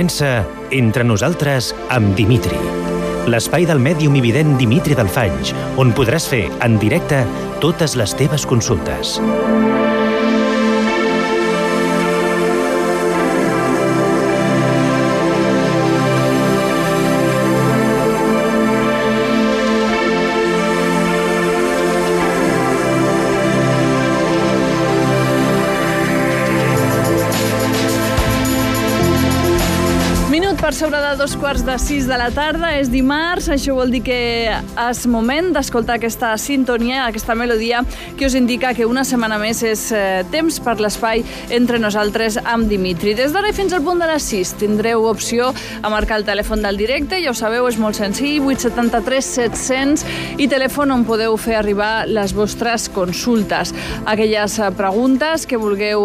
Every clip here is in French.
Comença Entre nosaltres amb Dimitri, l'espai del mèdium i vident Dimitri Delfanys, on podràs fer en directe totes les teves consultes. Per sobre de 5:15 de la tarda, és dimarts, això vol dir que és moment d'escoltar aquesta sintonia, aquesta melodia que us indica que una setmana més és temps per l'espai Entre nosaltres amb Dimitri. Des d'ara fins al punt de les 6 tindreu opció a marcar el telèfon del directe, ja ho sabeu, és molt senzill, 873 700 i telèfon on podeu fer arribar les vostres consultes, aquelles preguntes que vulgueu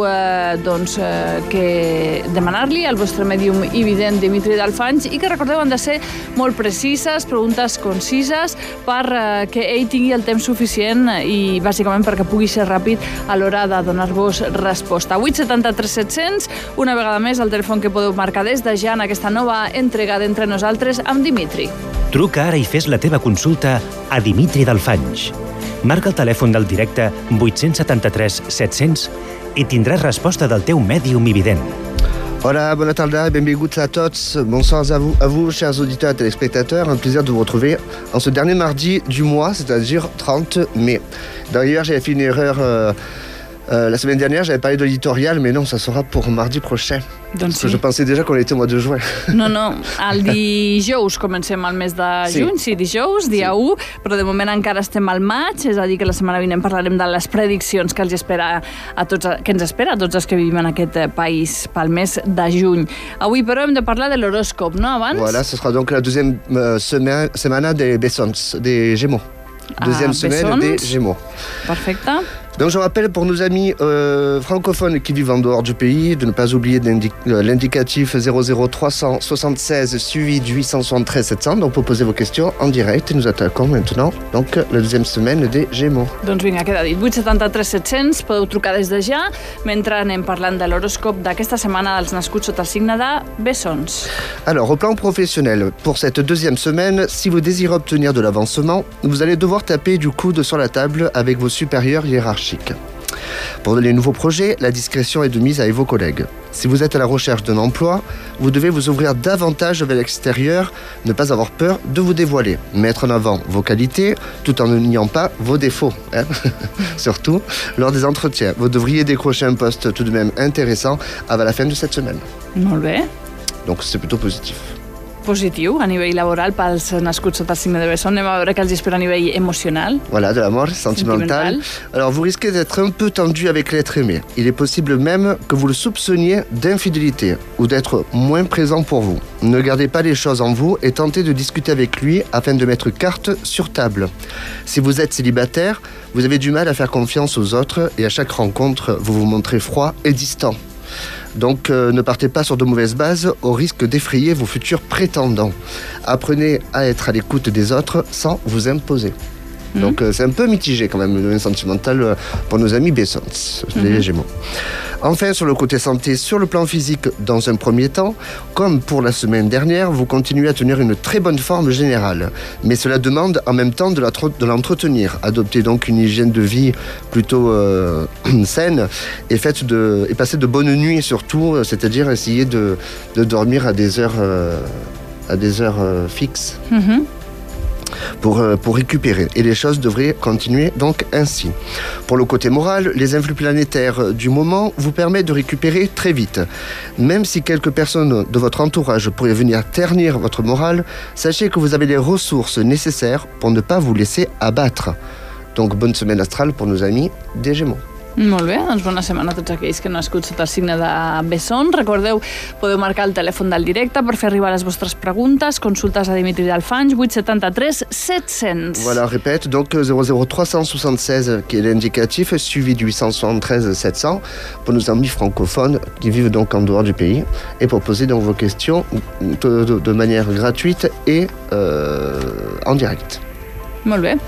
que demanar-li al vostre mèdium i vident Dimitri Delfanys i que recordeu han de ser molt precises, preguntes concises perquè ell tingui el temps suficient i bàsicament perquè pugui ser ràpid a l'hora de donar-vos resposta. 873 700, una vegada més el telèfon que podeu marcar des de ja en aquesta nova entrega d'Entre nosaltres amb Dimitri. Truca ara i fes la teva consulta a Dimitri Delfanys. Marca el telèfon del directe 873 700 i tindràs resposta del teu mèdium i vident. Voilà, bonne tarda, benvinguts à tous. Bonsoir à vous, chers auditeurs et téléspectateurs. Un plaisir de vous retrouver en ce dernier mardi du mois, c'est-à-dire 30 mai. D'ailleurs, j'avais fait une erreur la semaine dernière, j'avais parlé de l'éditorial, mais non, ça sera pour mardi prochain. Parce que je pensais déjà qu'on était au mois de juin. No, el dijous comencem el mes de juny, sí, dijous, dia 1, però de moment encara estem al maig, és a dir que la setmana vinent parlarem de les prediccions que ens espera a tots els que vivim en aquest país pel mes de juny. Avui, però, hem de parlar de l'horòscop, no, abans? Voilà, ce sera donc la deuxième semaine des Bessons, des Gémeaux. Deuxième semaine des Gémeaux. Perfecte. Donc je rappelle pour nos amis francophones qui vivent en dehors du pays de ne pas oublier l'indicatif 00376 suivi de 873 700. Donc pour poser vos questions en direct et nous attaquons maintenant donc la deuxième semaine des Gémeaux. Doncs vinga, queda dit. 873 700, podeu trucar des de ja mentre anem parlant de l'horòscop d'aquesta setmana dels nascuts sota el signe de Bessons. Alors au plan professionnel, pour cette deuxième semaine, si vous désirez obtenir de l'avancement, vous allez devoir taper du coude sur la table avec vos supérieurs hiérarchiques. Pour les nouveaux projets, la discrétion est de mise avec vos collègues. Si vous êtes à la recherche d'un emploi, vous devez vous ouvrir davantage vers l'extérieur, ne pas avoir peur de vous dévoiler, mettre en avant vos qualités tout en ne niant pas vos défauts. Surtout lors des entretiens. Vous devriez décrocher un poste tout de même intéressant avant la fin de cette semaine. Molt bé. Donc c'est plutôt positif. Positiu a nivell laboral pels nascuts sota el signe de Bessons. Anem a veure què els espera a nivell emocional. Voilà, de l'amour sentimental. Alors, vous risquez d'être un peu tendu avec l'être aimé. Il est possible même que vous le soupçonniez d'infidélité ou d'être moins présent pour vous. Ne gardez pas les choses en vous et tentez de discuter avec lui afin de mettre carte sur table. Si vous êtes célibataire, vous avez du mal à faire confiance aux autres et à chaque rencontre, vous vous montrez froid et distant. Donc ne partez pas sur de mauvaises bases au risque d'effrayer vos futurs prétendants. Apprenez à être à l'écoute des autres sans vous imposer. Donc c'est un peu mitigé quand même, le domaine sentimental pour nos amis Bessons, les Gémeaux. Enfin, sur le côté santé, sur le plan physique, dans un premier temps, comme pour la semaine dernière, vous continuez à tenir une très bonne forme générale. Mais cela demande en même temps de l'entretenir. Adoptez donc une hygiène de vie plutôt saine et passez de bonnes nuits surtout, c'est-à-dire essayer de dormir à des heures fixes. Pour récupérer. Et les choses devraient continuer donc ainsi. Pour le côté moral, les influx planétaires du moment vous permettent de récupérer très vite. Même si quelques personnes de votre entourage pourraient venir ternir votre morale, sachez que vous avez les ressources nécessaires pour ne pas vous laisser abattre. Donc bonne semaine astrale pour nos amis des Gémeaux. Molt bé, doncs bona setmana a tots aquells que han nascut sota el signe de Bessons. Recordeu, podeu marcar el telèfon del directe per fer arribar les vostres preguntes, consultes a Dimitri Delfanys, 873 700. Voilà, répète, donc 00376 qui est l'indicatif, suivi du 873 700 pour nos amis francophones qui vivent donc en dehors du pays et pour poser donc vos questions de manière gratuite et en direct. Molt bé.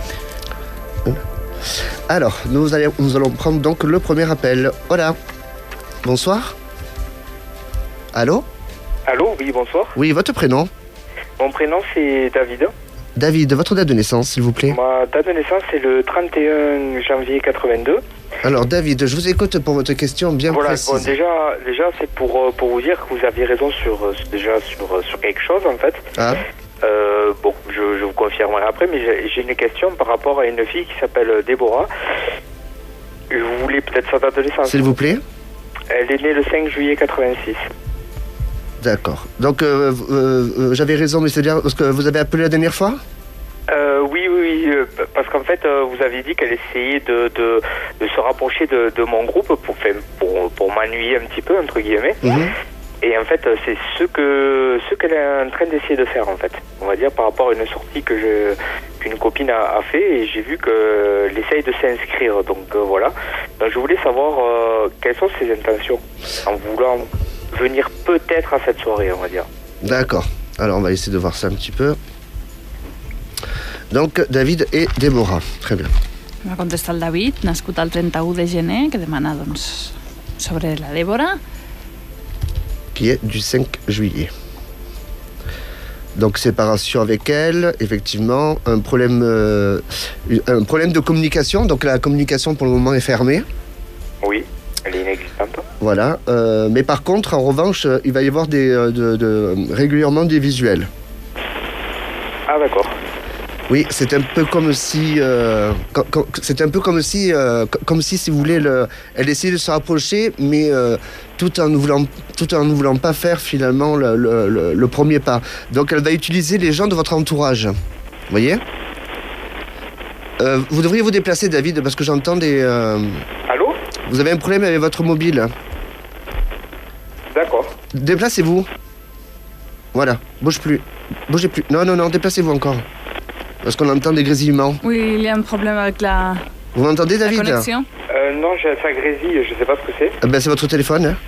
Alors, nous allons prendre donc le premier appel. Hola. Bonsoir. Allô? Allô, oui, bonsoir. Oui, votre prénom? Mon prénom, c'est David. David, votre date de naissance, s'il vous plaît? Ma date de naissance, c'est le 31 janvier 82. Alors, David, je vous écoute pour votre question bien précise. Bon, déjà c'est pour vous dire que vous aviez raison sur quelque chose, en fait. Ah. Bon, je vous confirmerai après, mais j'ai une question par rapport à une fille qui s'appelle Déborah. Je voulais peut-être sa date de naissance. S'il vous plaît? Elle est née le 5 juillet 86. D'accord. Donc, j'avais raison, mais c'est-à-dire ce que vous avez appelé la dernière fois? Oui, parce qu'en fait, vous aviez dit qu'elle essayait de se rapprocher de mon groupe pour m'ennuyer un petit peu, entre guillemets. Et en fait, c'est ce qu'elle est en train d'essayer de faire, en fait. On va dire par rapport à une sortie qu'une copine a fait, et j'ai vu qu'elle essaye de s'inscrire. Donc voilà. Donc je voulais savoir quelles sont ses intentions en voulant venir peut-être à cette soirée, on va dire. D'accord. Alors on va essayer de voir ça un petit peu. Donc David et Déborah. Très bien. Va contestar el David, nascut el 31 de gener, que demana doncs, sobre la Débora. Qui est du 5 juillet. Donc séparation avec elle, effectivement, un problème de communication. Donc la communication pour le moment est fermée. Oui, elle est inexistante. Voilà. Mais par contre, en revanche, il va y avoir régulièrement des visuels. Ah d'accord. Oui, c'est un peu comme si, si vous voulez, elle essayait de se rapprocher, mais tout en ne voulant pas faire finalement le premier pas. Donc elle va utiliser les gens de votre entourage. Vous voyez? Vous devriez vous déplacer, David, parce que j'entends des... Allô? Vous avez un problème avec votre mobile. D'accord. Déplacez-vous. Voilà, bougez plus. Non, déplacez-vous encore. Parce qu'on entend des grésillements. Oui, il y a un problème avec la... Vous m'entendez, David? La connexion. Non, ça grésille, je sais pas ce que c'est. C'est votre téléphone, hein?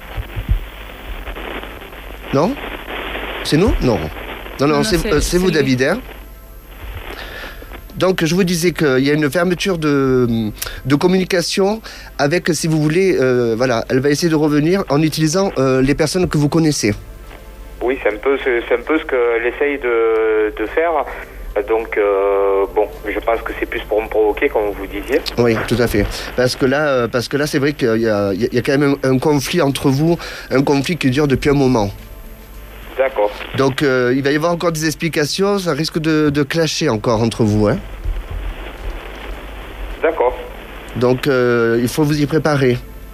Non? C'est nous? Non, c'est vous, David, hein? Donc, je vous disais qu'il y a une fermeture de communication avec, si vous voulez, voilà, elle va essayer de revenir en utilisant les personnes que vous connaissez. Oui, c'est un peu ce qu'elle essaye de faire. Donc, bon, je pense que c'est plus pour me provoquer, comme vous disiez. Oui, tout à fait. Parce que là c'est vrai qu'il y a quand même un conflit entre vous, un conflit qui dure depuis un moment. D'accord. Donc, il va y avoir encore des explications, ça risque de clasher encore entre vous, hein. D'accord. Donc, il faut vous y préparer.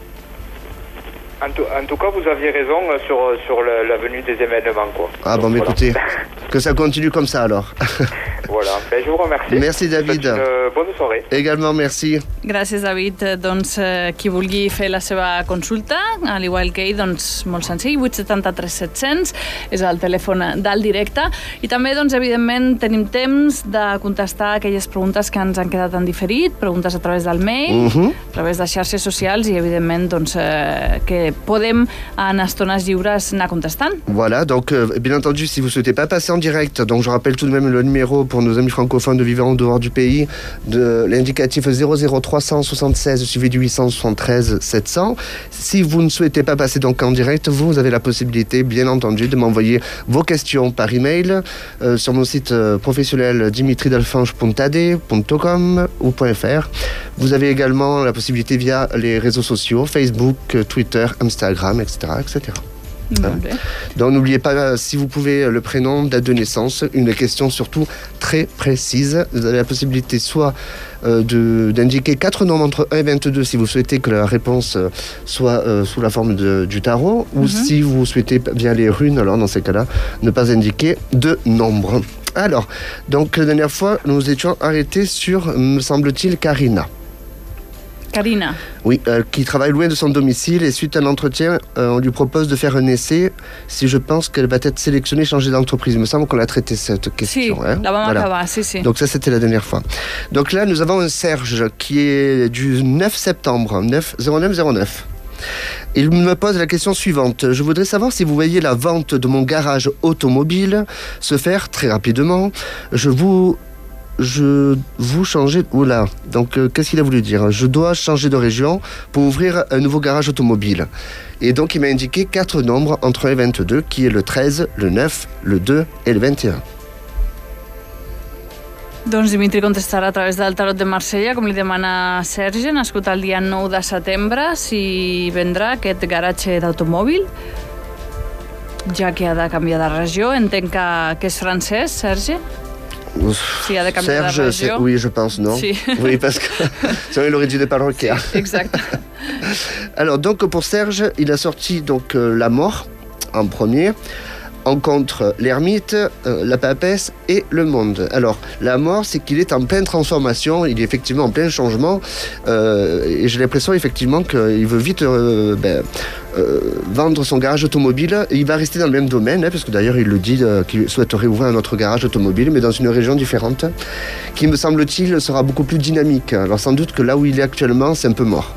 En tout cas, vous aviez raison sur la venue des événements, quoi. Ah bon, mais voilà. Écoutez, que ça continue comme ça, alors. Voilà, ben, je vous remercie. Merci, David. Bonne soirée. Également, merci. Gràcies, David. Doncs qui vulgui fer la seva consulta, al igual que ell, doncs molt senzill, 873 700 és el telèfon del directe. I també, doncs, evidentment, tenim temps de contestar aquelles preguntes que ens han quedat en diferit, preguntes a través del mail, a través de xarxes socials i, evidentment, doncs, que podem en estones lliures anar contestant. Voilà, donc bien entendu, si vous ne souhaitez pas passer en direct, donc je rappelle tout de même le numéro pour nos amis francophones de vivant en dehors du pays, de l'indicatif 00376 suivi du 873 700. Si vous ne souhaitez pas passer donc en direct, vous avez la possibilité, bien entendu, de m'envoyer vos questions par email sur mon site professionnel dimitridelfange.tade.com ou .fr. Vous avez également la possibilité via les réseaux sociaux, Facebook, Twitter, Instagram, etc. Donc n'oubliez pas, si vous pouvez, le prénom, date de naissance, une question surtout très précise. Vous avez la possibilité soit d'indiquer 4 nombres entre 1 et 22 si vous souhaitez que la réponse soit sous la forme du tarot, ou si vous souhaitez via les runes, alors dans ces cas-là, ne pas indiquer de nombre. Alors, donc la dernière fois, nous étions arrêtés sur, me semble-t-il, Karina. Karina. Oui, qui travaille loin de son domicile, et suite à un entretien, on lui propose de faire un essai si je pense qu'elle va être sélectionnée, changer d'entreprise. Il me semble qu'on a traité cette question. Sí, la vam acabar, sí. Donc ça, c'était la dernière fois. Donc là, nous avons un Serge qui est du 9 septembre, 0909. Il me pose la question suivante. Je voudrais savoir si vous voyez la vente de mon garage automobile se faire très rapidement. Je vous changez... Oula, donc qu'est-ce qu'il a voulu dire? Je dois changer de région pour ouvrir un nouveau garage automobile. Et donc il m'a indiqué 4 nombres entre 1 et 22, qui est le 13, le 9, le 2 et le 21. Doncs Dimitri contestarà a través del tarot de Marsella, com li demana Sergi, nascut el dia 9 de setembre, si vendrà aquest garatge d'automòbil, ja que ha de canviar de regió. Entenc que és francès, Sergi? Si ha de canviar de regió. Oui, je pense, non? Sí. Oui, parce que c'est l'origine des parroquiens. Sí, exacte. Alors, donc, pour Serge, il a sorti donc, la mort en premier. En contre l'ermite, la papesse et le monde. Alors, la mort, c'est qu'il est en pleine transformation, il est effectivement en plein changement, et j'ai l'impression effectivement qu'il veut vite vendre son garage automobile. Il va rester dans le même domaine, parce que d'ailleurs il le dit qu'il souhaiterait ouvrir un autre garage automobile, mais dans une région différente, qui me semble-t-il sera beaucoup plus dynamique. Alors sans doute que là où il est actuellement, c'est un peu mort.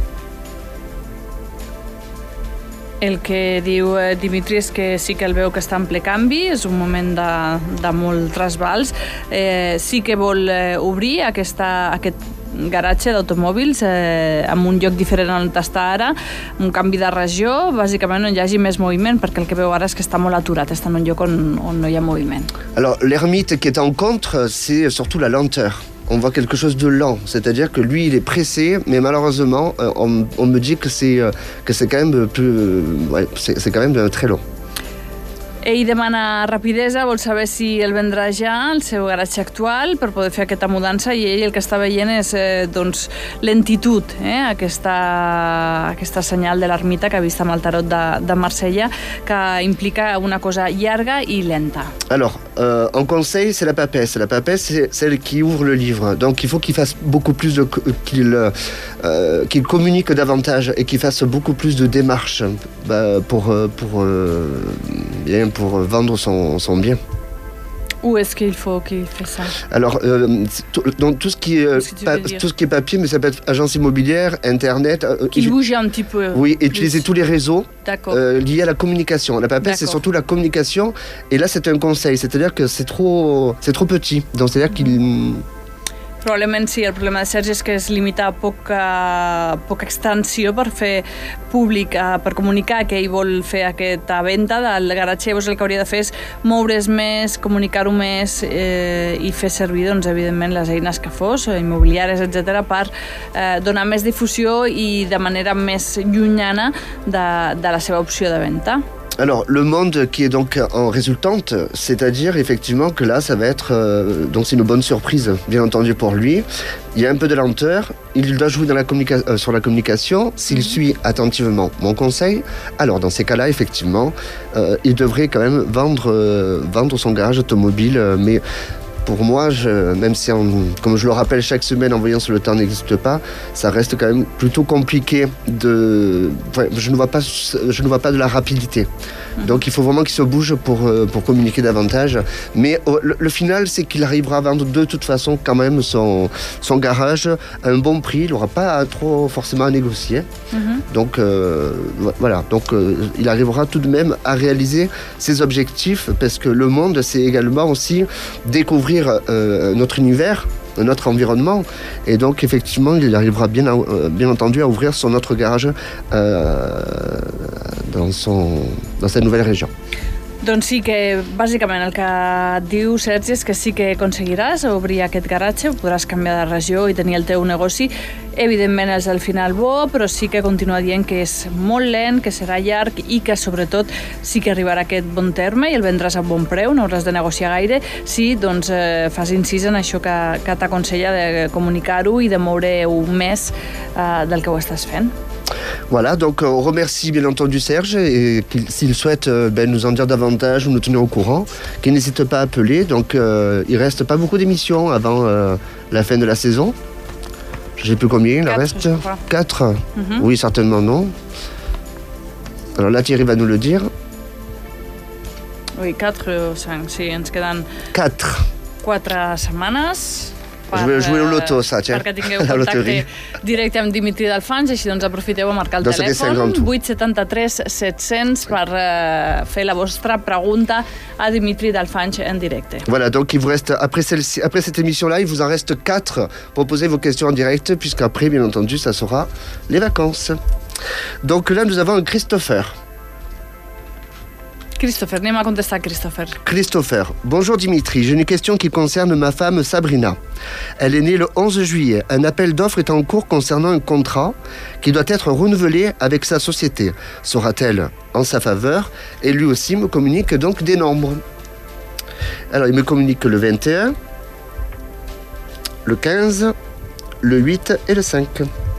El que diu Dimitri és que sí que el veu que està en ple canvi, és un moment de molt trasbals. Sí que vol obrir aquest garatge d'automòbils en un lloc diferent on està ara, un canvi de regió, bàsicament on hi hagi més moviment, perquè el que veu ara és que està molt aturat, està en un lloc on no hi ha moviment. Alors, l'ermite qui est en contre, c'est surtout la lenteur. On voit quelque chose de lent, c'est-à-dire que lui il est pressé, mais malheureusement on me dit que c'est quand même plus, c'est quand même très long. Ell demana rapidesa, vol saber si el vendrà ja el seu garatge actual per poder fer aquesta mudança, i ell el que està veient és lentitud, aquesta senyal de l'ermita que ha vist amb el tarot de Marsella, que implica una cosa llarga i lenta. Alors, en conseil, c'est la papesse. La papesse, c'est celle qui ouvre le livre. Donc, il faut qu'il fasse beaucoup plus qu'il communique davantage et qu'il fasse beaucoup plus de démarches pour vendre son bien. Où est-ce qu'il faut qu'il fasse ça? Alors, donc tout ce qui est papier, mais ça peut être agence immobilière, Internet. Qu'il bouge un petit peu. Oui, utiliser tous les réseaux liés à la communication. La papesse, c'est surtout la communication. Et là, c'est un conseil. C'est-à-dire que c'est trop petit. Donc, c'est-à-dire qu'il... Probablement sí, el problema de Sergi és que es limita a poca extensió per fer públic, per comunicar que ell vol fer aquesta venda del garatge. Llavors el que hauria de fer és moure's més, comunicar-ho més i fer servir, doncs, evidentment, les eines que fos, immobiliàries, etc., per donar més difusió i de manera més llunyana de la seva opció de venda. Alors, le monde qui est donc en résultante, c'est-à-dire effectivement que là, ça va être... donc c'est une bonne surprise, bien entendu, pour lui. Il y a un peu de lenteur, il doit jouer sur la communication. S'il suit attentivement mon conseil, alors dans ces cas-là, effectivement, il devrait quand même vendre son garage automobile, mais... Pour moi, même si, comme je le rappelle chaque semaine en voyant si le temps n'existe pas, ça reste quand même plutôt compliqué je ne vois pas de la rapidité. Donc il faut vraiment qu'il se bouge pour communiquer davantage. Mais le final, c'est qu'il arrivera à vendre de toute façon quand même son garage à un bon prix. Il n'aura pas trop forcément à négocier. Donc voilà, il arrivera tout de même à réaliser ses objectifs, parce que le monde, c'est également aussi découvrir notre univers, notre environnement, et donc effectivement il arrivera bien entendu à ouvrir son autre garage dans sa nouvelle région. Doncs sí que, bàsicament, el que diu Sergi és que sí que aconseguiràs obrir aquest garatge, podràs canviar de regió i tenir el teu negoci. Evidentment és el final bo, però sí que continua dient que és molt lent, que serà llarg i que, sobretot, sí que arribarà a aquest bon terme i el vendràs a bon preu, no hauràs de negociar gaire, si doncs, fas incís en això que t'aconsella de comunicar-ho i de moure-ho més del que ho estàs fent. Voilà, donc on remercie bien entendu Serge, et s'il souhaite nous en dire davantage ou nous tenir au courant, qu'il n'hésite pas à appeler. Donc il reste pas beaucoup d'émissions avant la fin de la saison. Je ne sais plus combien, il en reste 4. Oui, certainement non. Alors là, Thierry va nous le dire. Oui, 4 o 5, sí, ens queden 4 setmanes. Jouer au loto, ça, tiens. Perquè tingueu contacte directe amb Dimitri Dalfange, així doncs aprofiteu a marcar el telèfon 873 700 per fer la vostra pregunta a Dimitri Dalfange en directe. Voilà, donc il vous reste, après cette émission-là, il vous en reste 4 pour poser vos questions en direct, puisqu'après, bien entendu, ça sera les vacances. Donc là, nous avons un Christopher. Christopher, anem a contestar Christopher. Christopher. Bonjour Dimitri, j'ai une question qui concerne ma femme Sabrina. Elle est née le 11 juillet. Un appel d'offres est en cours concernant un contrat qui doit être renouvelé avec sa société. Sera-t-elle en sa faveur? Et lui aussi me communique donc des nombres. Alors il me communique le 21, le 15, le 8 et le 5.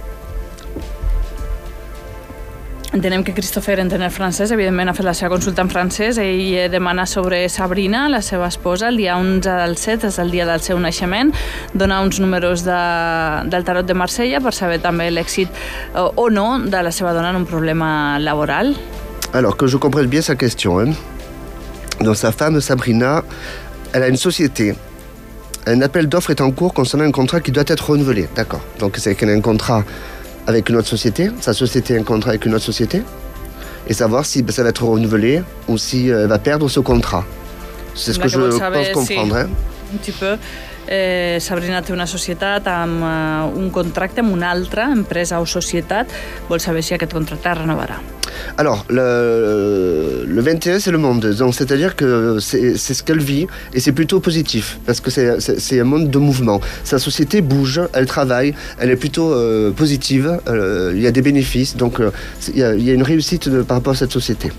Entenem que Christopher entén el francès, evidentment ha fet la seva consulta en francès. Ell demana sobre Sabrina, la seva esposa. El dia 11 del 7 és el dia del seu naixement. Dona uns números del tarot de Marsella per saber també l'èxit o no de la seva dona en un problema laboral. Alors, que je comprenne bien sa question. Donc, sa femme Sabrina, elle a une société. Un appel d'offres est en cours concernant un contrat qui doit être renouvelé. D'accord. Donc, c'est qu'elle a un contrat avec une autre société, sa société a un contrat avec une autre société, et savoir si ça va être renouvelé ou si elle va perdre ce contrat. C'est ce que je pense comprendre. Sí, un petit peu. Sabrina té una societat amb un contracte amb una altra empresa o societat. Vol saber si aquest contracte es renovarà. Alors, le 21, c'est le monde. Donc, c'est-à-dire que c'est ce qu'elle vit et c'est plutôt positif parce que c'est un monde de mouvement. Sa société bouge, elle travaille, elle est plutôt positive, il y a des bénéfices. Donc, il y a une réussite par rapport à cette société.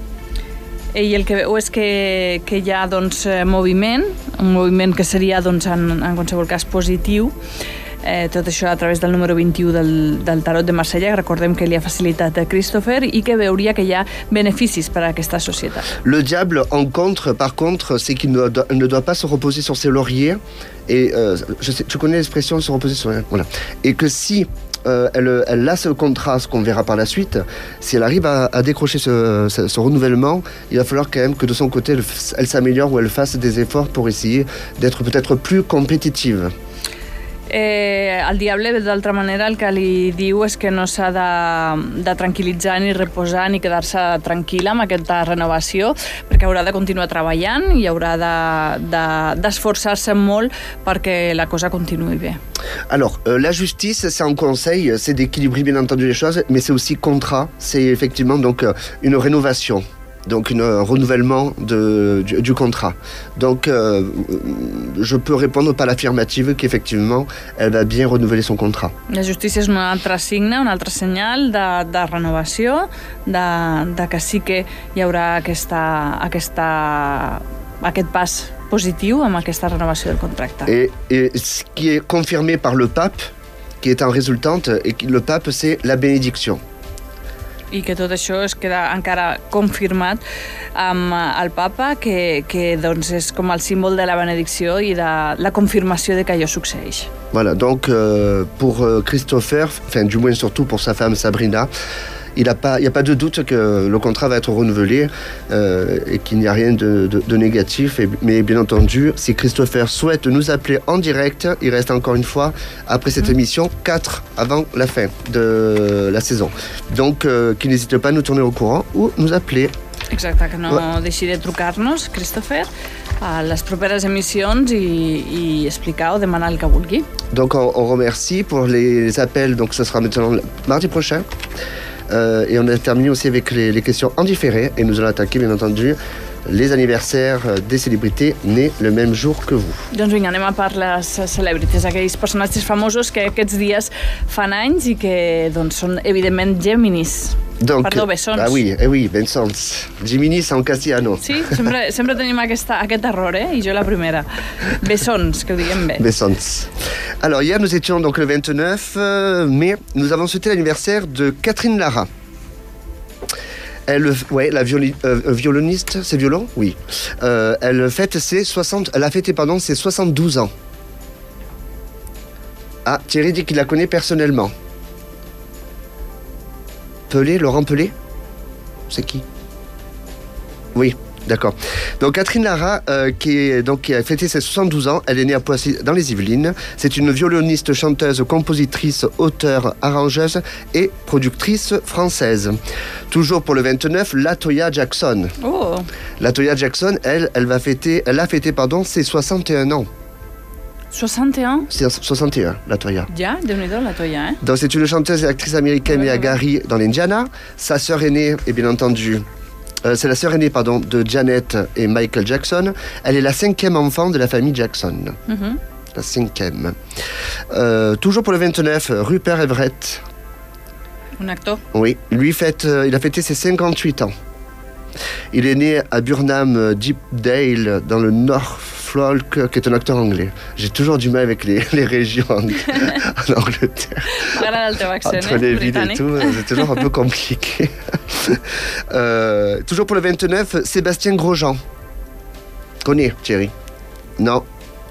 Ell el que veu és que hi ha doncs, moviment, un moviment que seria doncs, en qualsevol cas positiu. Tot això a través del número 21 del tarot de Marsella, recordem que li ha facilitat a Christopher, i que veuria que hi ha beneficis per a aquesta societat. Le diable en contre, par contre, c'est qu'il ne doit pas se reposer sur ses lauriers. Et tu connais l'expression se reposer sur... Voilà. Et que si elle a ce contrat, ce qu'on verra par la suite, si elle arrive à décrocher ce renouvellement, il va falloir quand même que de son côté, elle s'améliore ou elle fasse des efforts pour essayer d'être peut-être plus compétitive. El diable, d'altra manera, el que li diu és que no s'ha de tranquil·litzar ni reposar ni quedar-se tranquil·la amb aquesta renovació, perquè haurà de continuar treballant i haurà d'esforçar-se molt perquè la cosa continuï bé. Alors, la justice, c'est un conseil, c'est d'équilibrer bien entendu les choses, mais c'est aussi contrat, c'est effectivement donc une rénovation. Donc un renouvellement du contrat. Donc je peux répondre par l'affirmative qu'effectivement elle va bien renouveler son contrat. La justícia és un altre signe, un altre senyal de renovació, de que sí que hi haurà aquest pas positiu amb aquesta renovació del contracte. Et ce qui est confirmé par le pape, qui est en résultante, et le pape c'est la bénédiction. I que tot això es queda encara confirmat amb el papa, que doncs és com el símbol de la benedicció i de la confirmació de que allò succeeix. Voilà, donc pour Christopher, enfin du moins surtout pour sa femme Sabrina, il n'y a pas de doute que le contrat va être renouvelé et qu'il n'y a rien de négatif. Mais bien entendu, si Christopher souhaite nous appeler en direct, il reste encore une fois, après cette émission, 4 avant la fin de la saison. Donc, qu'il n'hésite pas à nous tourner au courant ou nous appeler. Exacte, que no deixi de trucar-nos, Christopher, a les properes emissions i explicar o demanar el que vulgui. Donc, on remercie pour les appels. Donc, ça sera maintenant mardi prochain. Et on a terminé aussi avec les questions en différé et nous allons attaquer bien entendu les anniversaires des célébrités nées le même jour que vous. Doncs vinga, anem a per les celebrities, aquells personatges famosos que aquests dies fan anys i que doncs, són evidentment Géminis. Donc, perdó, bessons. Ah oui, bessons. Géminis en castellano. Sí, sempre tenim aquest error, i jo la primera. Bessons, que ho diguem bé. Bessons. Alors, hier, nous étions donc le 29 mai. Nous avons souhaité l'anniversaire de Catherine Lara. Elle, la violoniste, c'est violon? Oui. Elle a fêté ses 72 ans. Ah, Thierry dit qu'il la connaît personnellement. Pelé, Laurent Pelé? C'est qui? Oui, D'accord. Donc Catherine Lara, qui a fêté ses 72 ans, elle est née à Poissy dans les Yvelines. C'est une violoniste, chanteuse, compositrice, auteure, arrangeuse et productrice française. Toujours pour le 29, Latoya Jackson. Oh. Latoya Jackson, elle a fêté ses 61 ans. 61 C'est 61, Latoya. Ja, déu-n'hi-do, Latoya, hein. Donc c'est une chanteuse et actrice américaine née à Gary, dans l'Indiana. Sa sœur aînée est bien entendu... c'est la sœur aînée de Janet et Michael Jackson. Elle est la 5e enfant de la famille Jackson. Mm-hmm. La 5e. Toujours pour le 29, Rupert Everett. Un acteur. Oui, lui il a fêté ses 58 ans. Il est né à Burnham Deepdale, dans le Norfolk, qui est un acteur anglais. J'ai toujours du mal avec les régions en Angleterre. Entre les villes et tout, c'est toujours un peu compliqué. Toujours pour le 29, Sébastien Grosjean. Connais, Thierry? Non.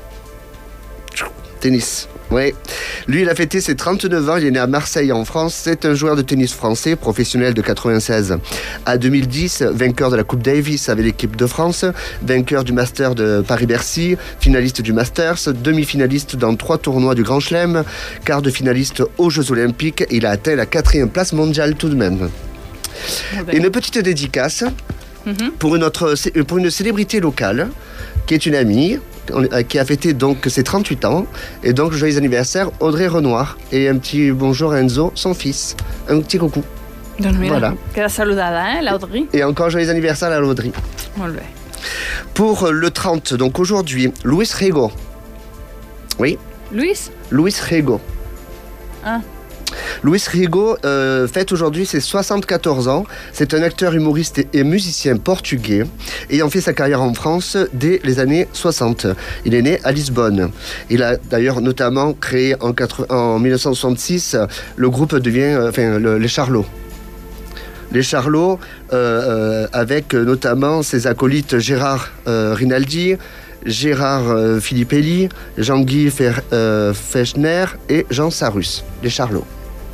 Tennis. Oui. Lui, il a fêté ses 39 ans. Il est né à Marseille, en France. C'est un joueur de tennis français, professionnel de 96 à 2010, vainqueur de la Coupe Davis avec l'équipe de France, vainqueur du Master de Paris-Bercy, finaliste du Masters, demi-finaliste dans 3 tournois du Grand Chelem, quart de finaliste aux Jeux Olympiques. Il a atteint la 4e place mondiale tout de même. Et une petite dédicace pour une célébrité locale qui est une amie qui a fêté donc ses 38 ans et donc joyeux anniversaire Audrey Renoir et un petit bonjour à Enzo, son fils, un petit coucou. Donc mira, voilà. Queda saludada, hein, l'Audrey. Et encore joyeux anniversaire à l'Audrey. Pour le 30, donc aujourd'hui, Luis Rego. Oui. Luis Rego. Ah. Luis Rego fête aujourd'hui ses 74 ans. C'est un acteur, humoriste et musicien portugais ayant fait sa carrière en France dès les années 60. Il est né à Lisbonne. Il a d'ailleurs notamment créé en 1966 le groupe les Charlots. Les Charlots, avec notamment ses acolytes Gérard Rinaldi, Gérard Filippelli, Jean-Guy Fechner et Jean Sarus. Les Charlots.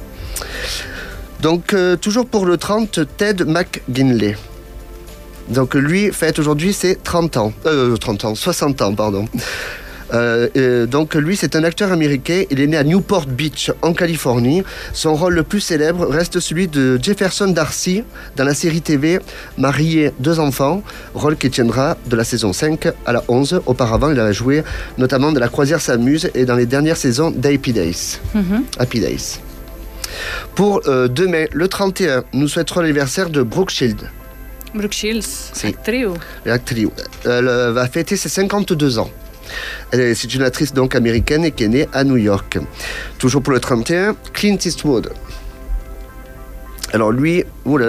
Donc, toujours pour le 30, Ted McGinley. Donc, lui fête aujourd'hui ses 60 ans, pardon. Donc, lui, c'est un acteur américain. Il est né à Newport Beach, en Californie. Son rôle le plus célèbre reste celui de Jefferson Darcy dans la série TV Marié, 2 enfants, rôle qui tiendra de la saison 5 à la 11. Auparavant, il avait joué notamment de La Croisière s'amuse et dans les dernières saisons d'Happy Days. Happy Days. Pour demain, le 31, nous souhaiterons l'anniversaire de Brooke Shields. Brooke Shields, l'actrice. Elle va fêter ses 52 ans. C'est une actrice donc américaine et qui est née à New York. Toujours pour le 31, Clint Eastwood. Alors lui,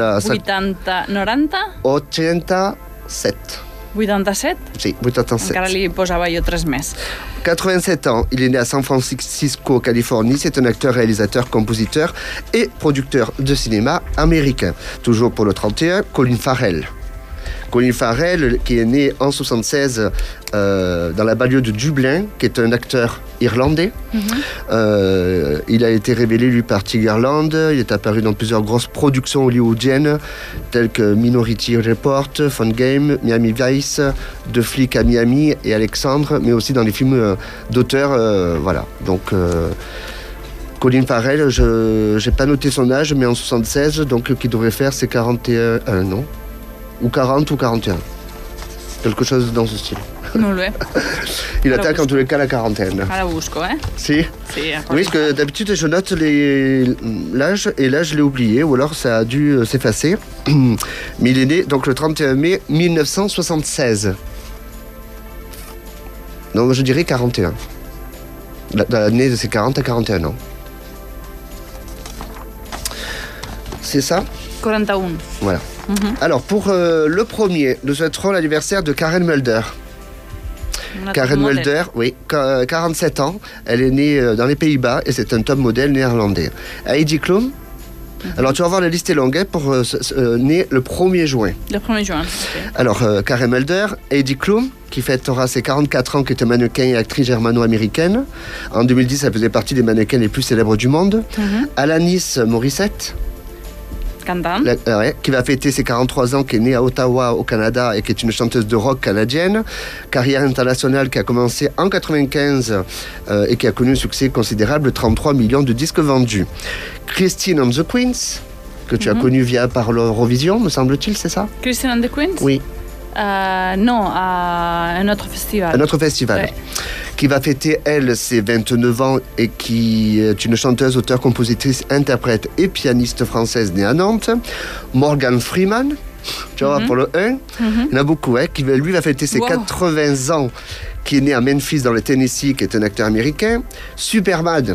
87. 87? Sí, 87. Encara li posava jo 3 més. 87 ans, il est né à San Francisco, Californie. C'est un acteur, réalisateur, compositeur et producteur de cinéma américain. Toujours pour le 31, Colin Farrell. Colin Farrell, qui est né en 76 dans la banlieue de Dublin, qui est un acteur irlandais. Il a été révélé, lui, par Tigerland. Il est apparu dans plusieurs grosses productions hollywoodiennes, telles que Minority Report, Fun Game, Miami Vice, Deux flics à Miami et Alexandre, mais aussi dans les films d'auteurs. Voilà. Donc, Colin Farrell, je n'ai pas noté son âge, mais en 76, donc qui devrait faire ses 41 non, ou 40 ou 41. Quelque chose dans ce style. Il attaque en tous les cas la quarantaine. Ara busco, eh? Si. Sí, oui, parce que d'habitude je note l'âge et là je l'ai oublié ou alors ça a dû s'effacer. Mais il est né donc le 31 mai 1976. Donc je dirais 41. L'année de ses 40 à 41 ans. C'est ça? 41. Voilà. Alors pour le premier, nous souhaiterons l'anniversaire de Karen Mulder. Karen Mulder, oui, 47 ans. Elle est née dans les Pays-Bas et c'est un top modèle néerlandais. Heidi Klum. Alors tu vas voir, la liste est longue pour née le 1er juin. Le 1er juin, ok. Alors Karen Mulder, Heidi Klum, qui fêtera ses 44 ans, qui est mannequin et actrice germano-américaine. En 2010, elle faisait partie des mannequins les plus célèbres du monde. Alanis Morissette. cantant. Qui va fêter ses 43 ans, qui est née à Ottawa, au Canada, et qui est une chanteuse de rock canadienne. Carrière internationale qui a commencé en 1995 et qui a connu un succès considérable, 33 millions de disques vendus. Christine and the Queens, que tu as connu par l'Eurovision, me semble-t-il, c'est ça? Christine and the Queens? Oui. Non, à un autre festival. Un autre festival. Ouais. Qui va fêter, elle, ses 29 ans et qui est une chanteuse, auteure, compositrice, interprète et pianiste française née à Nantes. Morgan Freeman, tu vois, pour le 1. Il y en a beaucoup, qui lui va fêter ses 80 ans, qui est né à Memphis, dans le Tennessee, qui est un acteur américain. Superman.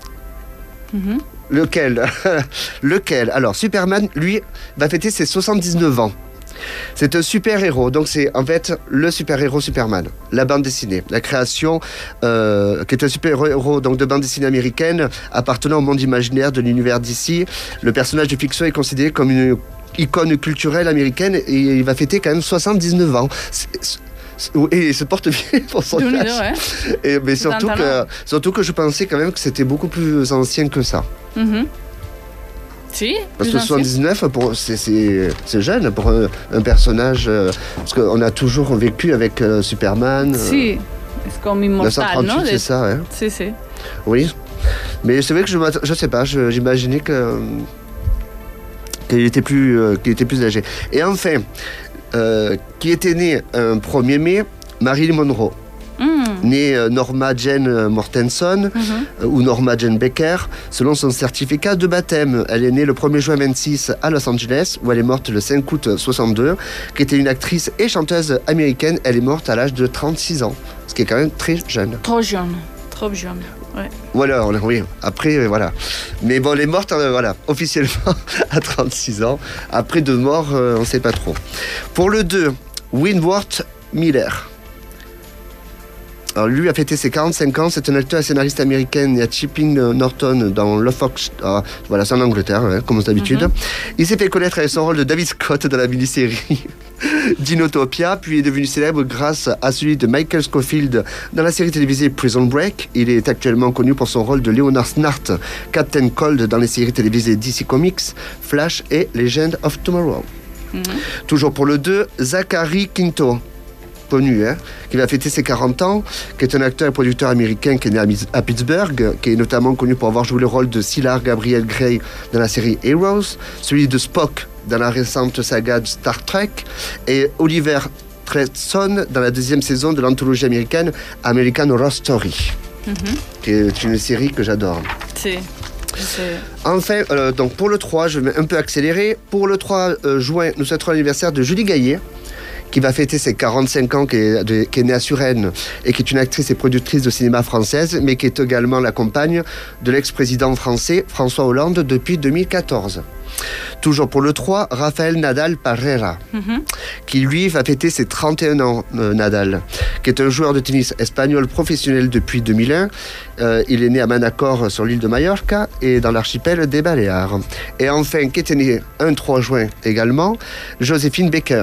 Lequel? Alors, Superman, lui, va fêter ses 79 ans. C'est un super-héros, donc c'est en fait le super-héros Superman, la bande dessinée, la création qui est un super-héros donc de bande dessinée américaine appartenant au monde imaginaire de l'univers DC. Le personnage de fiction est considéré comme une icône culturelle américaine et il va fêter quand même 79 ans. Et il se porte bien pour son âge. Ouais. Mais surtout que je pensais quand même que c'était beaucoup plus ancien que ça. Si, parce que 79, c'est jeune pour un personnage. Parce qu'on a toujours vécu avec Superman. Si, c'est comme immortal, 1938, non? C'est ça, hein? Si. Oui, mais c'est vrai que je sais pas, j'imaginais qu'il était plus âgé. Et enfin, qui était né un 1er mai, Marilyn Monroe. Née Norma Jane Mortenson ou Norma Jane Baker, selon son certificat de baptême. Elle est née le 1er juin 26 à Los Angeles, où elle est morte le 5 août 62, qui était une actrice et chanteuse américaine. Elle est morte à l'âge de 36 ans, ce qui est quand même très jeune. Trop jeune, ouais. Voilà, oui, après, voilà. Mais bon, elle est morte, officiellement à 36 ans. Après de mort, on ne sait pas trop. Pour le 2, Wentworth Miller. Alors, lui a fêté ses 45 ans, c'est un acteur et scénariste américain né à Chipping Norton dans Norfolk, c'est en Angleterre, comme d'habitude. Il s'est fait connaître avec son rôle de David Scott dans la mini-série Dinotopia, puis est devenu célèbre grâce à celui de Michael Scofield dans la série télévisée Prison Break. Il est actuellement connu pour son rôle de Leonard Snart, Captain Cold dans les séries télévisées DC Comics, Flash et Legend of Tomorrow. Toujours pour le 2, Zachary Quinto. Connu, qui va fêter ses 40 ans, qui est un acteur et producteur américain qui est né à Pittsburgh, qui est notamment connu pour avoir joué le rôle de Sylar Gabriel Gray dans la série Heroes, celui de Spock dans la récente saga de Star Trek, et Oliver Treson dans la 2e saison de l'anthologie américaine American Horror Story, qui est une série que j'adore. Enfin, donc pour le 3, je vais un peu accélérer. Pour le 3 juin, nous souhaiterons l'anniversaire de Julie Gaillet, qui va fêter ses 45 ans, qui est née à Suresnes et qui est une actrice et productrice de cinéma française, mais qui est également la compagne de l'ex-président français François Hollande depuis 2014. Toujours pour le 3, Rafael Nadal Parreira, qui lui va fêter ses 31 ans, Nadal, qui est un joueur de tennis espagnol professionnel depuis 2001. Il est né à Manacor sur l'île de Majorca et dans l'archipel des Baléares. Et enfin, qui était né un 3 juin également, Joséphine Baker.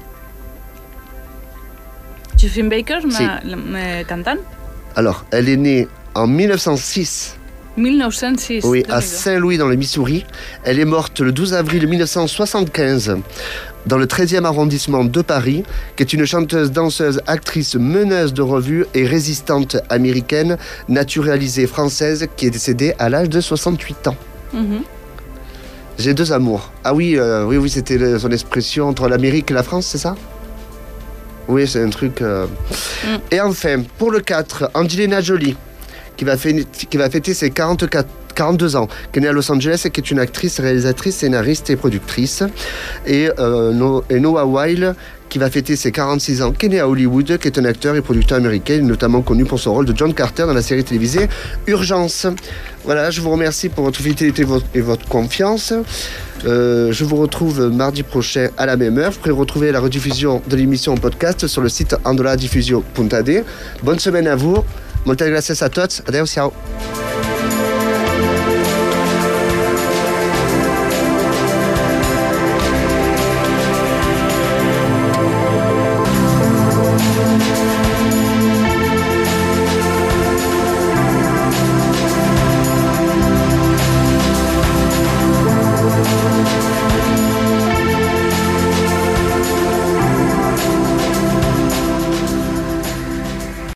Joséphine Baker, ma cantante? Alors, elle est née en 1906. 1906. Oui, à Saint-Louis dans le Missouri. Elle est morte le 12 avril 1975 dans le 13e arrondissement de Paris, qui est une chanteuse, danseuse, actrice, meneuse de revue et résistante américaine, naturalisée française, qui est décédée à l'âge de 68 ans. J'ai 2 amours. Ah oui, c'était son expression entre l'Amérique et la France, c'est ça? Oui, c'est un truc... Et enfin, pour le 4, Angelina Jolie, qui va fêter ses 42 ans, qui est née à Los Angeles et qui est une actrice, réalisatrice, scénariste et productrice. Et Noah Wyle, qui va fêter ses 46 ans, qui est né à Hollywood, qui est un acteur et producteur américain, notamment connu pour son rôle de John Carter dans la série télévisée Urgence. Voilà, je vous remercie pour votre fidélité et votre confiance. Je vous retrouve mardi prochain à la même heure. Vous pourrez retrouver la rediffusion de l'émission en podcast sur le site andoladifusio.ad. Bonne semaine à vous. Moltes gràcies a tots. Adéu-siau.